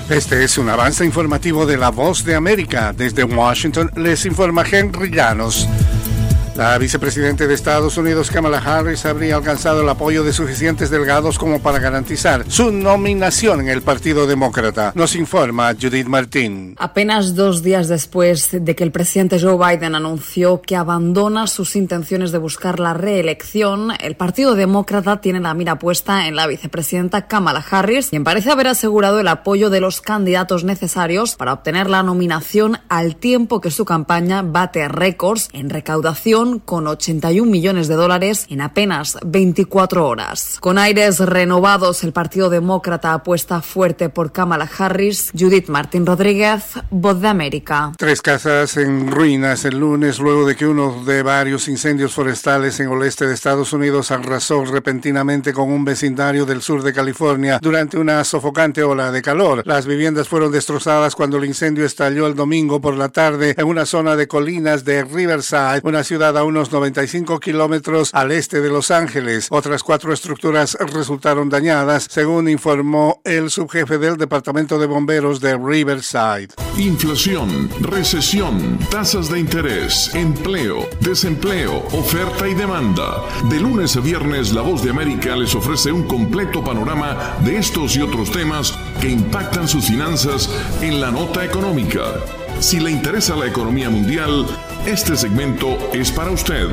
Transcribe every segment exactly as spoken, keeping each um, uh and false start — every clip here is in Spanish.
Este es un avance informativo de La Voz de América. Desde Washington les informa Henry Llanos. La vicepresidenta de Estados Unidos, Kamala Harris, habría alcanzado el apoyo de suficientes delegados como para garantizar su nominación en el Partido Demócrata. Nos informa Judith Martín. Apenas dos días después de que el presidente Joe Biden anunció que abandona sus intenciones de buscar la reelección, el Partido Demócrata tiene la mira puesta en la vicepresidenta Kamala Harris, quien parece haber asegurado el apoyo de los candidatos necesarios para obtener la nominación al tiempo que su campaña bate récords en recaudación con ochenta y un millones de dólares en apenas veinticuatro horas. Con aires renovados, el Partido Demócrata apuesta fuerte por Kamala Harris. Judith Martín Rodríguez, Voz de América. Tres casas en ruinas el lunes luego de que uno de varios incendios forestales en el oeste de Estados Unidos arrasó repentinamente con un vecindario del sur de California durante una sofocante ola de calor. Las viviendas fueron destrozadas cuando el incendio estalló el domingo por la tarde en una zona de colinas de Riverside, una ciudad a unos noventa y cinco kilómetros al este de Los Ángeles. Otras cuatro estructuras resultaron dañadas, según informó el subjefe del Departamento de Bomberos de Riverside. Inflación, recesión, tasas de interés, empleo, desempleo, oferta y demanda. De lunes a viernes, La Voz de América les ofrece un completo panorama de estos y otros temas que impactan sus finanzas en la nota económica. Si le interesa la economía mundial, este segmento es para usted.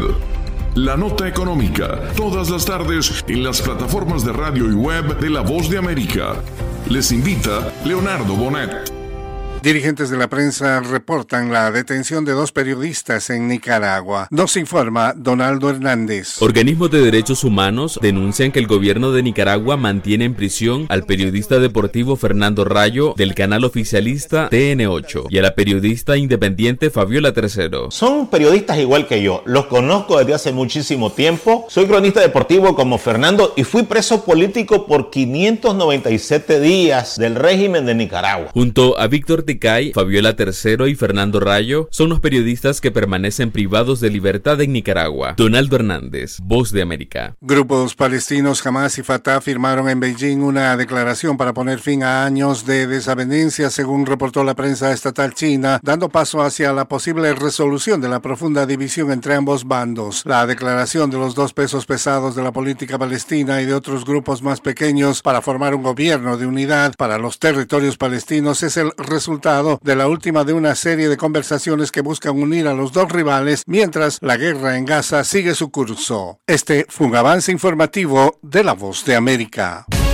La Nota Económica, todas las tardes en las plataformas de radio y web de La Voz de América. Les invita Leonardo Bonet. Dirigentes de la prensa reportan la detención de dos periodistas en Nicaragua. Nos informa Donaldo Hernández. Organismos de derechos humanos denuncian que el gobierno de Nicaragua mantiene en prisión al periodista deportivo Fernando Rayo del canal oficialista T N ocho y a la periodista independiente Fabiola Tercero. Son periodistas igual que yo, los conozco desde hace muchísimo tiempo. Soy cronista deportivo como Fernando y fui preso político por quinientos noventa y siete días del régimen de Nicaragua. Junto a Víctor Ticay, Fabiola Tercero y Fernando Rayo son los periodistas que permanecen privados de libertad en Nicaragua. Donaldo Hernández, Voz de América. Grupos palestinos Hamas y Fatah firmaron en Beijing una declaración para poner fin a años de desavenencia, según reportó la prensa estatal china, dando paso hacia la posible resolución de la profunda división entre ambos bandos. La declaración de los dos pesos pesados de la política palestina y de otros grupos más pequeños para formar un gobierno de unidad para los territorios palestinos es el resultado de la última de una serie de conversaciones que buscan unir a los dos rivales mientras la guerra en Gaza sigue su curso. Este fue un avance informativo de La Voz de América.